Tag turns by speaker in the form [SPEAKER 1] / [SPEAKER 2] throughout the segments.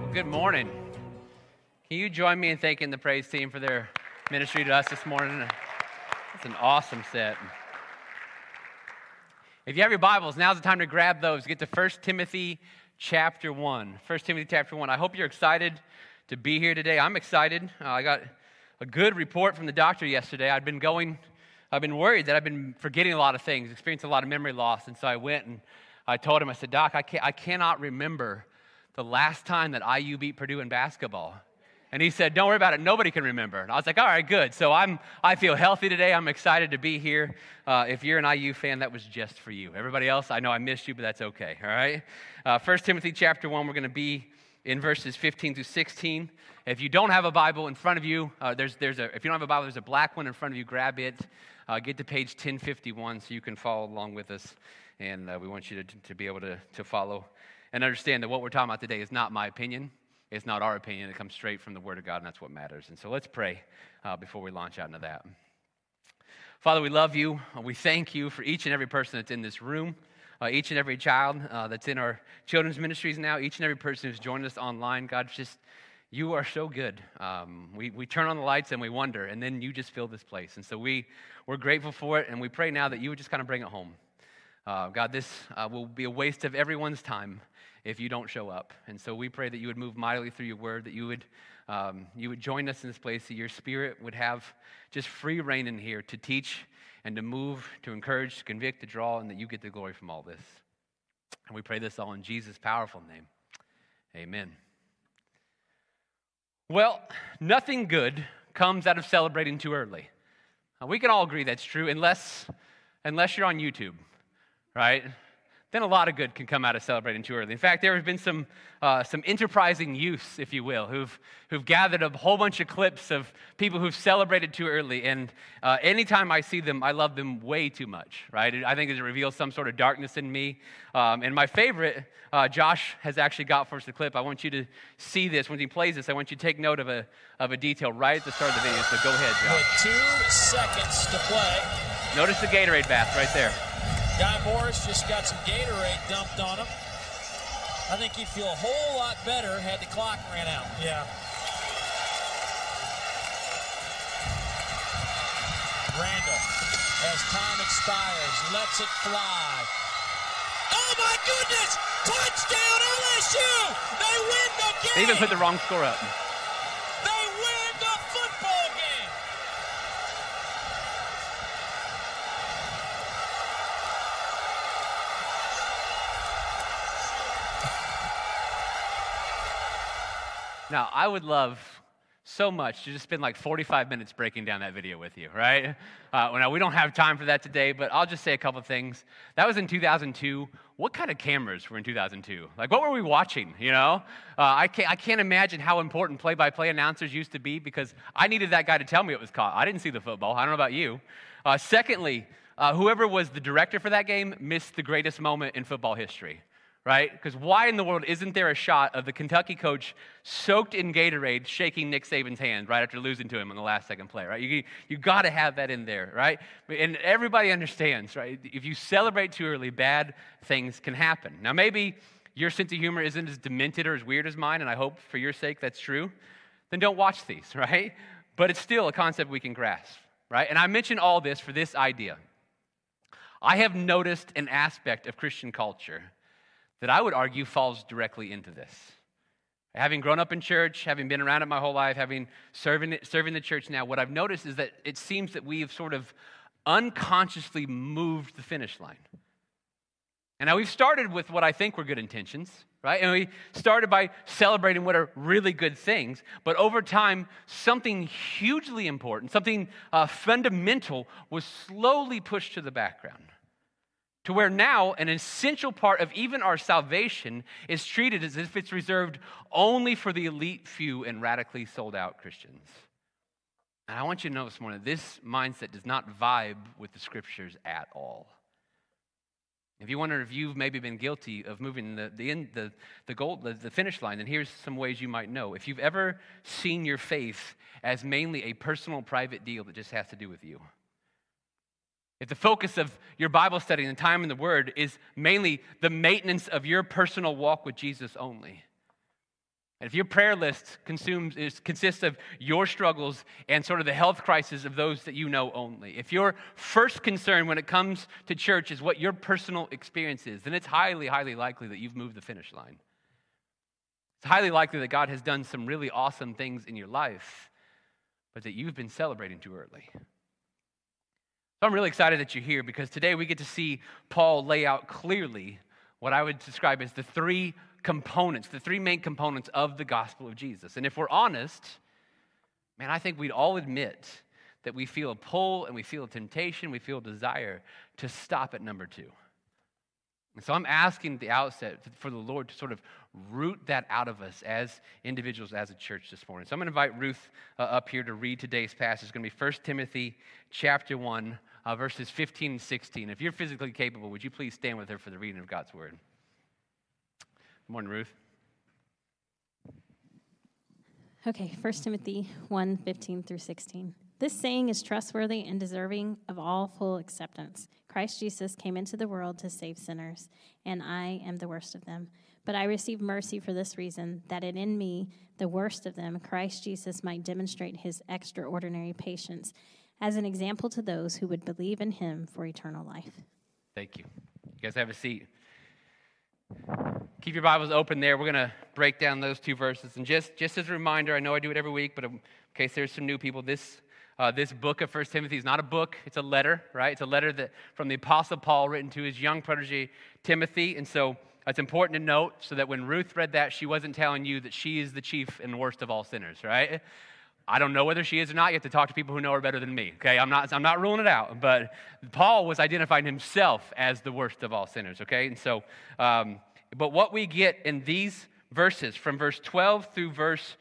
[SPEAKER 1] Good morning. Can you join me in thanking the praise team for their ministry to us this morning? It's an awesome set. If you have your Bibles, now's the time to grab those. Get to 1 Timothy chapter 1. 1 Timothy chapter 1. I hope you're excited to be here today. I'm excited. I got a good report from the doctor yesterday. I've been worried that I've been forgetting a lot of things, experiencing a lot of memory loss. And so I went and I told him, I said, Doc, I cannot remember the last time that IU beat Purdue in basketball. And he said, don't worry about it. Nobody can remember. And I was like, all right, good. So I feel healthy today. I'm excited to be here. If you're an IU fan, that was just for you. Everybody else, I know I missed you, but that's okay, all right? 1 Timothy chapter 1, we're going to be in verses 15 through 16. If you don't have a Bible in front of you, if you don't have a Bible, there's a black one in front of you. Grab it. Get to page 1051 so you can follow along with us. And we want you to be able to follow and understand that what we're talking about today is not my opinion. It's not our opinion. It comes straight from the Word of God, and that's what matters. And so let's pray before we launch out into that. Father, we love you. We thank you for each and every person that's in this room, each and every child that's in our children's ministries now, each and every person who's joined us online. God, you are so good. We turn on the lights and we wonder, and then you just fill this place. And so we're grateful for it, and we pray now that you would just kind of bring it home. God, this will be a waste of everyone's time if you don't show up. And so we pray that you would move mightily through your word, that you would join us in this place, that your spirit would have just free reign in here to teach and to move, to encourage, to convict, to draw, and that you get the glory from all this. And we pray this all in Jesus' powerful name. Amen. Well, nothing good comes out of celebrating too early. We can all agree that's true, unless you're on YouTube, right? Then a lot of good can come out of celebrating too early. In fact, there have been some enterprising youths, if you will, who've gathered a whole bunch of clips of people who've celebrated too early. And anytime I see them, I love them way too much, right? I think it reveals some sort of darkness in me. And my favorite, Josh has actually got for us the clip. I want you to see this. When he plays this, I want you to take note of a detail right at the start of the video. So go ahead, Josh.
[SPEAKER 2] With 2 seconds to play.
[SPEAKER 1] Notice the Gatorade bath right there.
[SPEAKER 2] Guy Morris just got some Gatorade dumped on him. I think he'd feel a whole lot better had the clock ran out. Yeah. Randall, as time expires, lets it fly. Oh my goodness! Touchdown LSU! They win the game!
[SPEAKER 1] They even put the wrong score up.
[SPEAKER 2] They win the football game!
[SPEAKER 1] Now, I would love so much to just spend like 45 minutes breaking down that video with you, right? Now, we don't have time for that today, but I'll just say a couple things. That was in 2002. What kind of cameras were in 2002? Like, what were we watching, you know? I can't imagine how important play-by-play announcers used to be because I needed that guy to tell me it was caught. I didn't see the football. I don't know about you. Secondly, whoever was the director for that game missed the greatest moment in football history. Right? Because why in the world isn't there a shot of the Kentucky coach soaked in Gatorade shaking Nick Saban's hand right after losing to him on the last second play, right? You got to have that in there, right? And everybody understands, right? If you celebrate too early, bad things can happen. Now, maybe your sense of humor isn't as demented or as weird as mine, and I hope for your sake that's true. Then don't watch these, right? But it's still a concept we can grasp, right? And I mention all this for this idea. I have noticed an aspect of Christian culture that I would argue falls directly into this. Having grown up in church, having been around it my whole life, having serving the church now, what I've noticed is that it seems that we've sort of unconsciously moved the finish line. And now we've started with what I think were good intentions, right? And we started by celebrating what are really good things, but over time, something hugely important, something fundamental was slowly pushed to the background. To where now an essential part of even our salvation is treated as if it's reserved only for the elite few and radically sold out Christians. And I want you to know this morning, this mindset does not vibe with the scriptures at all. If you wonder if you've maybe been guilty of moving the finish line, then here's some ways you might know. If you've ever seen your faith as mainly a personal, private deal that just has to do with you. If the focus of your Bible study and time in the Word is mainly the maintenance of your personal walk with Jesus only, And if your prayer list consists of your struggles and sort of the health crisis of those that you know only, if your first concern when it comes to church is what your personal experience is, then it's highly, highly likely that you've moved the finish line. It's highly likely that God has done some really awesome things in your life, but that you've been celebrating too early. So I'm really excited that you're here because today we get to see Paul lay out clearly what I would describe as the three main components of the gospel of Jesus. And if we're honest, man, I think we'd all admit that we feel a pull and we feel a temptation, we feel a desire to stop at number 2. And so I'm asking at the outset for the Lord to sort of root that out of us as individuals, as a church this morning. So I'm going to invite Ruth up here to read today's passage. It's going to be 1 Timothy chapter 1, verses 15 and 16. If you're physically capable, would you please stand with her for the reading of God's word? Good morning, Ruth.
[SPEAKER 3] Okay, 1 Timothy 1, 15 through 16. This saying is trustworthy and deserving of all full acceptance. Christ Jesus came into the world to save sinners, and I am the worst of them. But I received mercy for this reason, that in me, the worst of them, Christ Jesus might demonstrate his extraordinary patience as an example to those who would believe in him for eternal life.
[SPEAKER 1] Thank you. You guys have a seat. Keep your Bibles open there. We're going to break down those 2 verses. And just as a reminder, I know I do it every week, but in case there's some new people, this book of 1 Timothy is not a book. It's a letter, right? It's a letter from the Apostle Paul written to his young protege, Timothy. And so it's important to note so that when Ruth read that, she wasn't telling you that she is the chief and worst of all sinners, right? I don't know whether she is or not. You have to talk to people who know her better than me, okay? I'm not ruling it out. But Paul was identifying himself as the worst of all sinners, okay? And so, but what we get in these verses from verse 12 through verse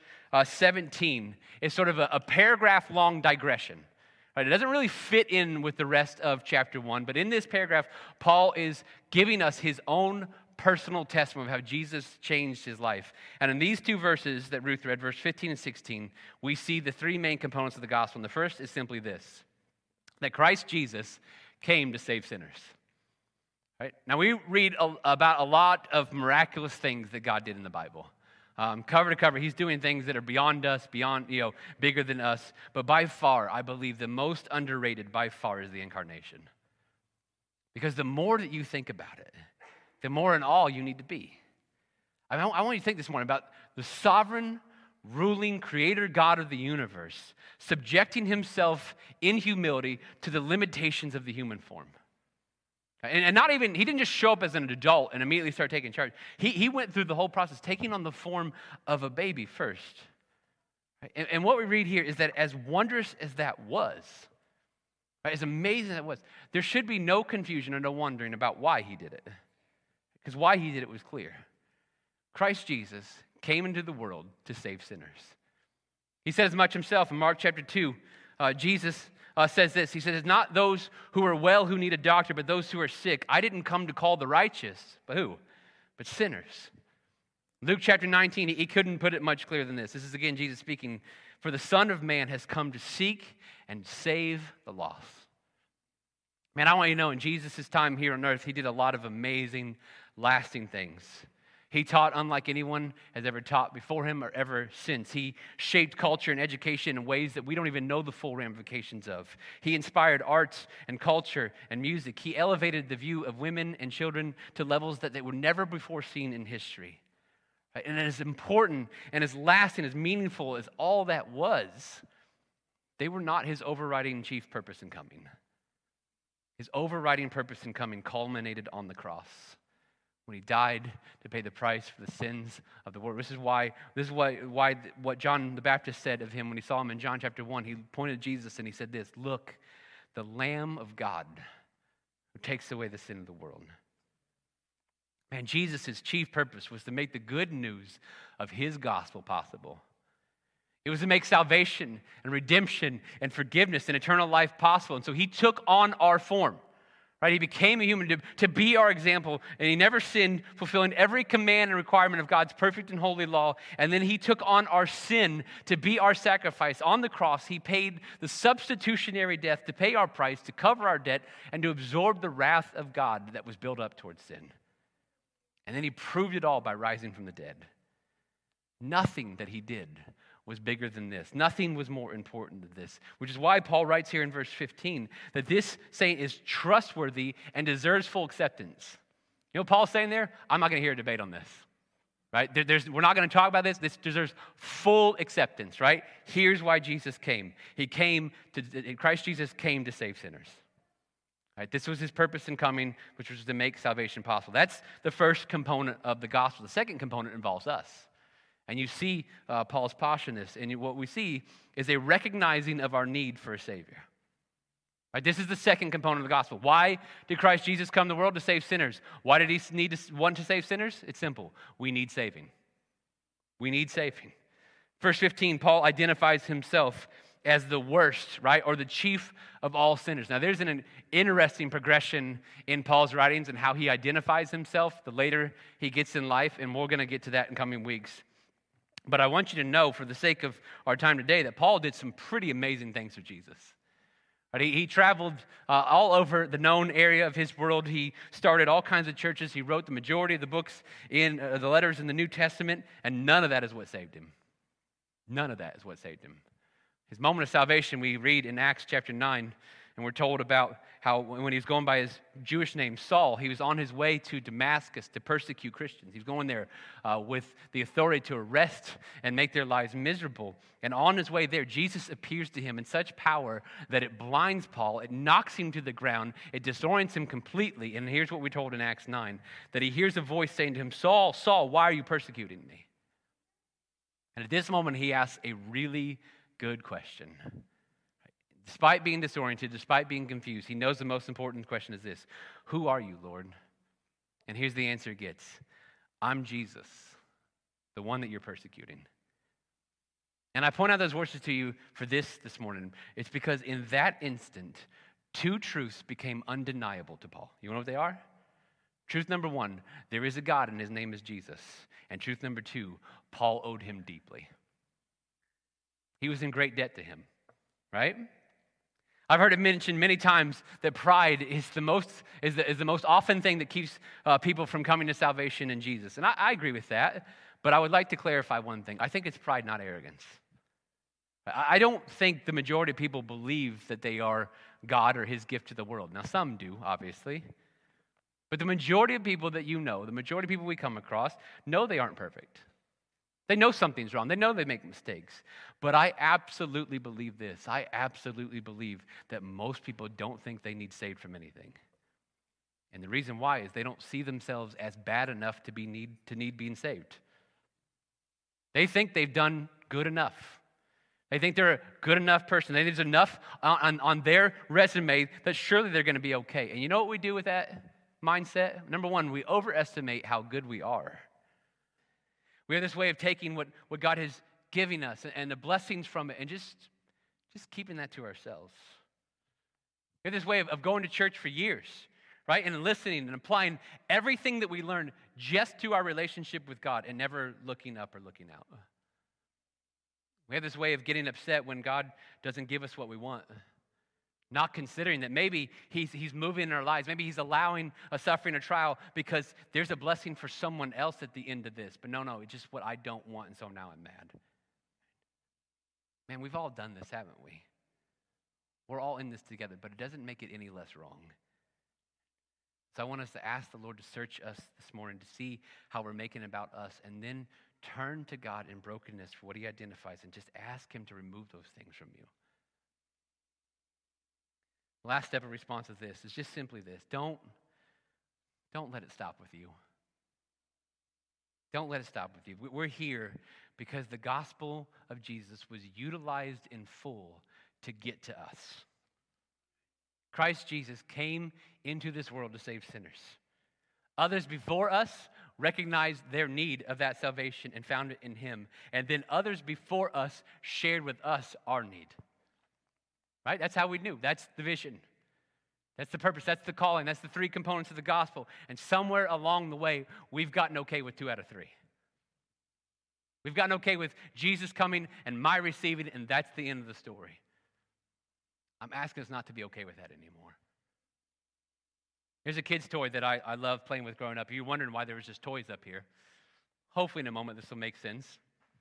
[SPEAKER 1] 17 is sort of a paragraph-long digression. Right? It doesn't really fit in with the rest of chapter 1, but in this paragraph, Paul is giving us his own personal testimony of how Jesus changed his life. And in these 2 verses that Ruth read, verse 15 and 16, we see the 3 main components of the gospel. And the first is simply this, that Christ Jesus came to save sinners. Right? Now, we read about a lot of miraculous things that God did in the Bible. Cover to cover, he's doing things that are beyond us, bigger than us. But by far, I believe the most underrated by far is the incarnation. Because the more that you think about it, the more in awe you need to be. I want you to think this morning about the sovereign, ruling creator God of the universe, subjecting himself in humility to the limitations of the human form. And not even, he didn't just show up as an adult and immediately start taking charge. He went through the whole process, taking on the form of a baby first. And what we read here is that as wondrous as that was, as amazing as that was, there should be no confusion or no wondering about why he did it. Because why he did it was clear. Christ Jesus came into the world to save sinners. He said as much himself in Mark chapter 2. Jesus says this. He says, it's not those who are well who need a doctor, but those who are sick. I didn't come to call the righteous, but who? But sinners. Luke chapter 19, he couldn't put it much clearer than this. This is again Jesus speaking. For the Son of Man has come to seek and save the lost. Man, I want you to know in Jesus' time here on earth, he did a lot of amazing, lasting things. He taught unlike anyone has ever taught before him or ever since. He shaped culture and education in ways that we don't even know the full ramifications of. He inspired arts and culture and music. He elevated the view of women and children to levels that they were never before seen in history. And as important and as lasting, as meaningful as all that was, they were not his overriding chief purpose in coming. His overriding purpose in coming culminated on the cross when he died to pay the price for the sins of the world. This is why what John the Baptist said of him when he saw him in John chapter 1. He pointed to Jesus and he said this, "Look, the Lamb of God who takes away the sin of the world." Man, Jesus' chief purpose was to make the good news of his gospel possible. It was to make salvation and redemption and forgiveness and eternal life possible. And so he took on our form, right? He became a human to be our example, and he never sinned, fulfilling every command and requirement of God's perfect and holy law. And then he took on our sin to be our sacrifice. On the cross, he paid the substitutionary death to pay our price, to cover our debt, and to absorb the wrath of God that was built up towards sin. And then he proved it all by rising from the dead. Nothing that he did was bigger than this. Nothing was more important than this, which is why Paul writes here in verse 15 that this saint is trustworthy and deserves full acceptance. You know what Paul's saying there? I'm not going to hear a debate on this, right? We're not going to talk about this. This deserves full acceptance, right? Here's why Jesus came. Christ Jesus came to save sinners. Right? This was his purpose in coming, which was to make salvation possible. That's the first component of the gospel. The second component involves us. And you see Paul's posture in this. And what we see is a recognizing of our need for a Savior. Right? This is the second component of the gospel. Why did Christ Jesus come to the world? To save sinners. Why did he want to save sinners? It's simple. We need saving. We need saving. Verse 15, Paul identifies himself as the worst, right, or the chief of all sinners. Now, there's an interesting progression in Paul's writings and how he identifies himself the later he gets in life, and we're going to get to that in coming weeks. But I want you to know, for the sake of our time today, that Paul did some pretty amazing things with Jesus. Right? He traveled all over the known area of his world. He started all kinds of churches. He wrote the majority of the books in the letters in the New Testament, and none of that is what saved him. None of that is what saved him. His moment of salvation, we read in Acts chapter 9, and we're told about how when he was going by his Jewish name, Saul, he was on his way to Damascus to persecute Christians. He was going there with the authority to arrest and make their lives miserable. And on his way there, Jesus appears to him in such power that it blinds Paul, it knocks him to the ground, it disorients him completely. And here's what we're told in Acts 9, that he hears a voice saying to him, Saul, Saul, why are you persecuting me? And at this moment, he asks a really good question. Despite being disoriented, despite being confused, he knows the most important question is this: who are you, Lord? And here's the answer he gets: I'm Jesus, the one that you're persecuting. And I point out those verses to you for this morning. It's because in that instant, two truths became undeniable to Paul. You know what they are? Truth number one, there is a God and his name is Jesus. And truth number two, Paul owed him deeply. He was in great debt to him, right? I've heard it mentioned many times that pride is the most often thing that keeps people from coming to salvation in Jesus. And I agree with that, but I would like to clarify one thing. I think it's pride, not arrogance. I don't think the majority of people believe that they are God or his gift to the world. Now, some do, obviously. But the majority of people that you know, the majority of people we come across, know they aren't perfect. They know something's wrong. They know they make mistakes. But I absolutely believe this. I absolutely believe that most people don't think they need saved from anything. And the reason why is they don't see themselves as bad enough to need being saved. They think they've done good enough. They think they're a good enough person. They think there's enough on their resume that surely they're going to be okay. And you know what we do with that mindset? Number one, we overestimate how good we are. We have this way of taking what God has given us and the blessings from it and just keeping that to ourselves. We have this way of going to church for years, right? And listening and applying everything that we learn just to our relationship with God and never looking up or looking out. We have this way of getting upset when God doesn't give us what we want. Not considering that maybe he's moving in our lives. Maybe he's allowing a suffering or trial because there's a blessing for someone else at the end of this. But no, it's just what I don't want, and so now I'm mad. Man, we've all done this, haven't we? We're all in this together, but it doesn't make it any less wrong. So I want us to ask the Lord to search us this morning to see how we're making about us, and then turn to God in brokenness for what he identifies and just ask him to remove those things from you. The last step of response is this. It's just simply this. Don't let it stop with you. Don't let it stop with you. We're here because the gospel of Jesus was utilized in full to get to us. Christ Jesus came into this world to save sinners. Others before us recognized their need of that salvation and found it in him. And then others before us shared with us our need. Right? That's how we knew. That's the vision. That's the purpose. That's the calling. That's the three components of the gospel. And somewhere along the way, we've gotten okay with 2 out of 3. We've gotten okay with Jesus coming and my receiving, and that's the end of the story. I'm asking us not to be okay with that anymore. Here's a kid's toy that I love playing with growing up. You're wondering why there was just toys up here. Hopefully in a moment this will make sense.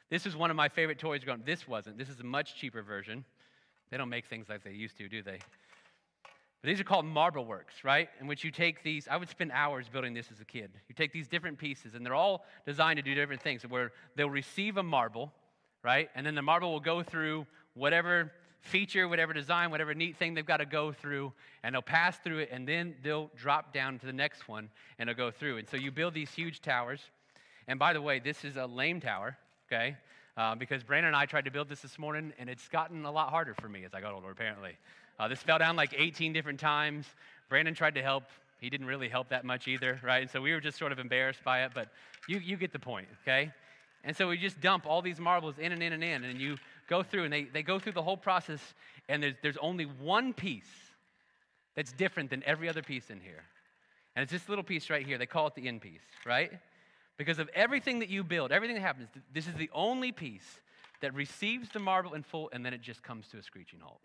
[SPEAKER 1] This is one of my favorite toys growing up. This wasn't. This is a much cheaper version. They don't make things like they used to, do they? But these are called Marble Works, right? In which you take these, I would spend hours building this as a kid. You take these different pieces, and they're all designed to do different things, where they'll receive a marble, right? And then the marble will go through whatever feature, whatever design, whatever neat thing they've got to go through, and they'll pass through it, and then they'll drop down to the next one, and they'll go through. And so you build these huge towers. And by the way, this is a lame tower, okay? Because Brandon and I tried to build this morning, and it's gotten a lot harder for me as I got older, apparently. This fell down like 18 different times. Brandon tried to help. He didn't really help that much either, right? And so we were just sort of embarrassed by it, but you get the point, okay? And so we just dump all these marbles in and in and in, and you go through, and they go through the whole process, and there's only one piece that's different than every other piece in here. And it's this little piece right here. They call it the end piece, right? Because of everything that you build, everything that happens, this is the only piece that receives the marble in full, and then it just comes to a screeching halt.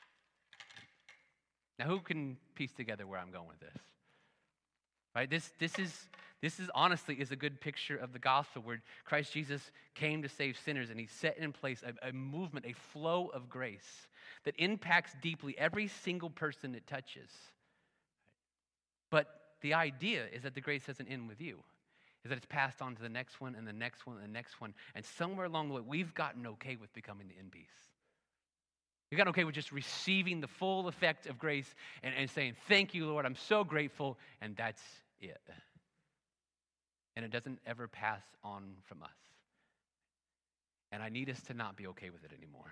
[SPEAKER 1] Now, who can piece together where I'm going with this? Right? This is honestly is a good picture of the gospel, where Christ Jesus came to save sinners, and he set in place a movement, a flow of grace that impacts deeply every single person it touches. But the idea is that the grace doesn't end with you, is that it's passed on to the next one and the next one and the next one, and somewhere along the way, we've gotten okay with becoming the end piece. We've gotten okay with just receiving the full effect of grace and saying, thank you, Lord, I'm so grateful, and that's it. And it doesn't ever pass on from us. And I need us to not be okay with it anymore.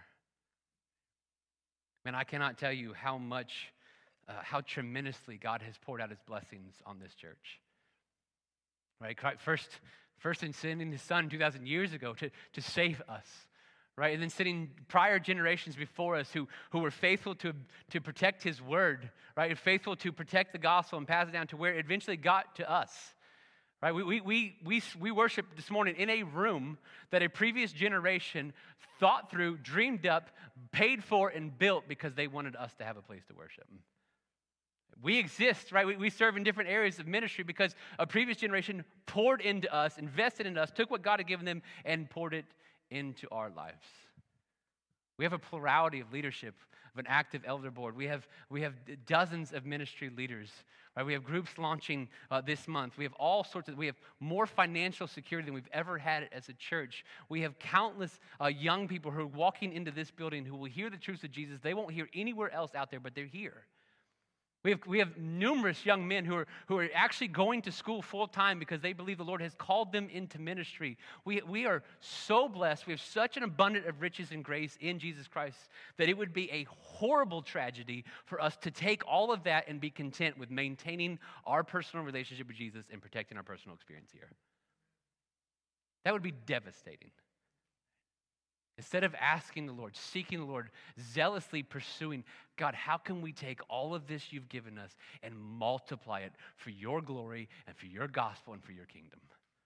[SPEAKER 1] Man, I cannot tell you how much, how tremendously God has poured out his blessings on this church. Right? First in sending his son 2,000 years ago to save us. Right? And then sending prior generations before us who were faithful to protect his word, right? And faithful to protect the gospel and pass it down to where it eventually got to us. Right? We worship this morning in a room that a previous generation thought through, dreamed up, paid for, and built because they wanted us to have a place to worship. We exist, right? We serve in different areas of ministry because a previous generation poured into us, invested in us, took what God had given them, and poured it into our lives. We have a plurality of leadership, of an active elder board. We have dozens of ministry leaders. Right? We have groups launching this month. We have all sorts of. We have more financial security than we've ever had as a church. We have countless young people who are walking into this building who will hear the truths of Jesus. They won't hear anywhere else out there, but they're here. We have numerous young men who are actually going to school full time because they believe the Lord has called them into ministry. We are so blessed. We have such an abundance of riches and grace in Jesus Christ that it would be a horrible tragedy for us to take all of that and be content with maintaining our personal relationship with Jesus and protecting our personal experience here. That would be devastating. Instead of asking the Lord, seeking the Lord, zealously pursuing, God, how can we take all of this you've given us and multiply it for your glory and for your gospel and for your kingdom?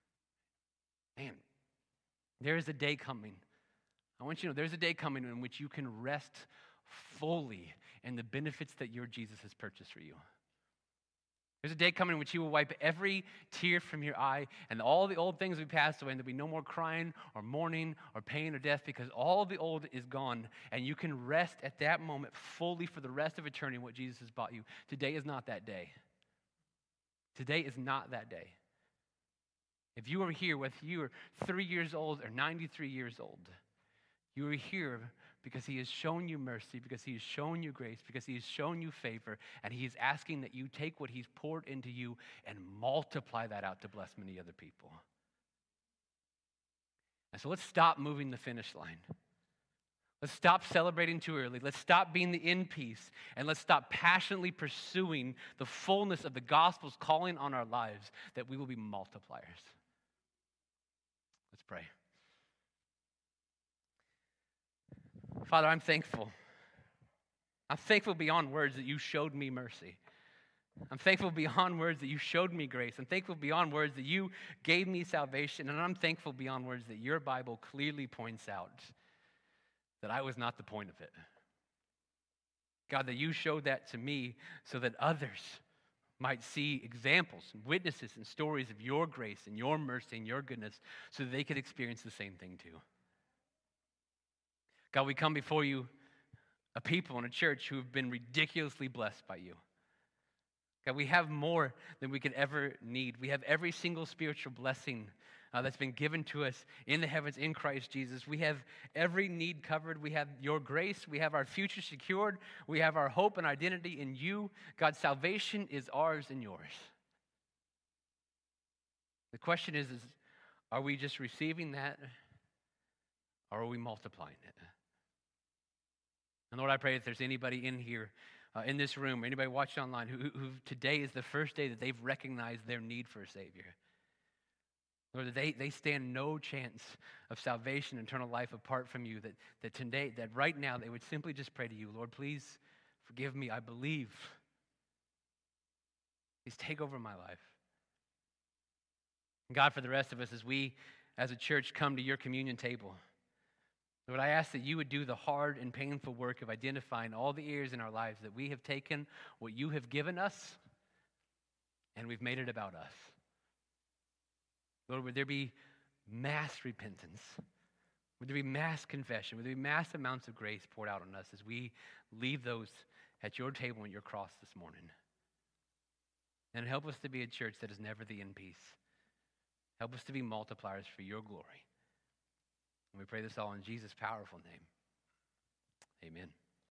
[SPEAKER 1] Man, there is a day coming. I want you to know there's a day coming in which you can rest fully in the benefits that your Jesus has purchased for you. There's a day coming in which he will wipe every tear from your eye, and all the old things will be passed away, and there'll be no more crying or mourning or pain or death, because all the old is gone, and you can rest at that moment fully for the rest of eternity in what Jesus has bought you. Today is not that day. Today is not that day. If you are here, whether you are 3 years old or 93 years old, you are here because he has shown you mercy, because he has shown you grace, because he has shown you favor, and he is asking that you take what he's poured into you and multiply that out to bless many other people. And so let's stop moving the finish line. Let's stop celebrating too early. Let's stop being the end piece, and let's stop passionately pursuing the fullness of the gospel's calling on our lives, that we will be multipliers. Let's pray. Father, I'm thankful. I'm thankful beyond words that you showed me mercy. I'm thankful beyond words that you showed me grace. I'm thankful beyond words that you gave me salvation. And I'm thankful beyond words that your Bible clearly points out that I was not the point of it. God, that you showed that to me so that others might see examples and witnesses and stories of your grace and your mercy and your goodness so that they could experience the same thing too. God, we come before you, a people and a church who have been ridiculously blessed by you. God, we have more than we could ever need. We have every single spiritual blessing that's been given to us in the heavens in Christ Jesus. We have every need covered. We have your grace. We have our future secured. We have our hope and identity in you. God, salvation is ours and yours. The question is are we just receiving that, or are we multiplying it? And Lord, I pray if there's anybody in here, in this room, or anybody watching online who today is the first day that they've recognized their need for a Savior. Lord, that they stand no chance of salvation, eternal life apart from you, that today, that right now they would simply just pray to you, Lord, please forgive me, I believe. Please take over my life. And God, for the rest of us, as we as a church come to your communion table, Lord, I ask that you would do the hard and painful work of identifying all the areas in our lives that we have taken what you have given us and we've made it about us. Lord, would there be mass repentance? Would there be mass confession? Would there be mass amounts of grace poured out on us as we leave those at your table and your cross this morning? And help us to be a church that is never the end piece. Help us to be multipliers for your glory. And we pray this all in Jesus' powerful name. Amen.